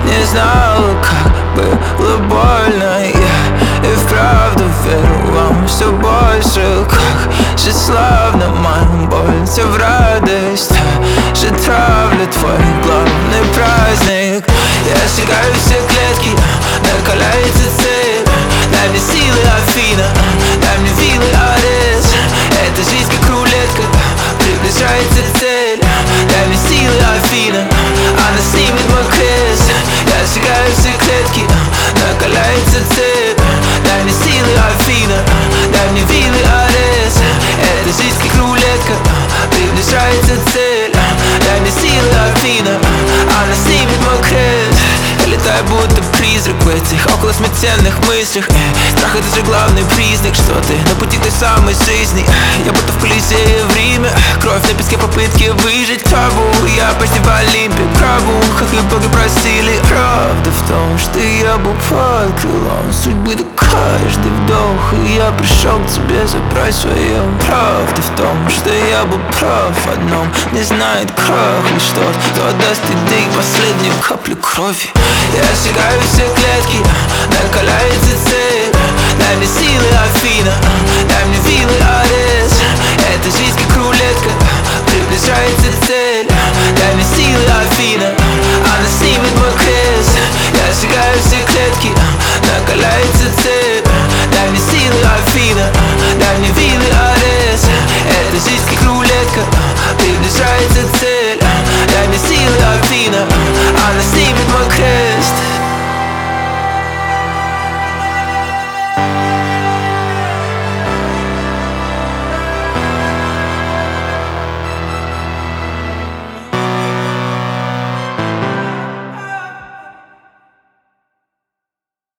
не знала, как было больно. Я и вправду верю вам все больше. Как же славно мою боль все в радость. Та же травля твой главный праздник. Я сжигаю все клетки, накаляется цепь. Дай мне силы, Афина, дай мне вилы, Арес. Эта жизнь как рулетка, приближается цель. Дай мне силы, Афина, она снимет мой крест. Я сжигаю все клетки, накаляется цепь. Дай мне силы, Афина, дай мне вилы, Арес. Эта жизнь как рулетка, приближается цель. Дай мне силы, Афина, она снимет мой крест. Я летаю будто призрак в этих около смертельных мыслях. Страх — это же главный признак, что ты на пути той самой жизни. Я будто в Колизее в Риме, кровь на песке, попытки выжить. Табу, я почти в Олимпе, гробу, как и боги просили. Правда в том, что я был под крылом судьбы, да каждый вдох. И я пришел к тебе забрать свое. Правда в том, что я был прав в одном: не знает крах лишь тот, кто даст идей последнюю каплю крови. Я сжигаю все клетки, накаляется цепь. Дай мне силы, Афина, дай мне вилы, Арес. Эта жизнь как рулетка, приближается цель. Дай мне силы, Афина, она снимет мой крест. Я сжигаю все клетки, накаляется цепь. Дай мне силы, Афина, дай мне вилы, Арес. Эта жизнь как рулетка, приближается цель.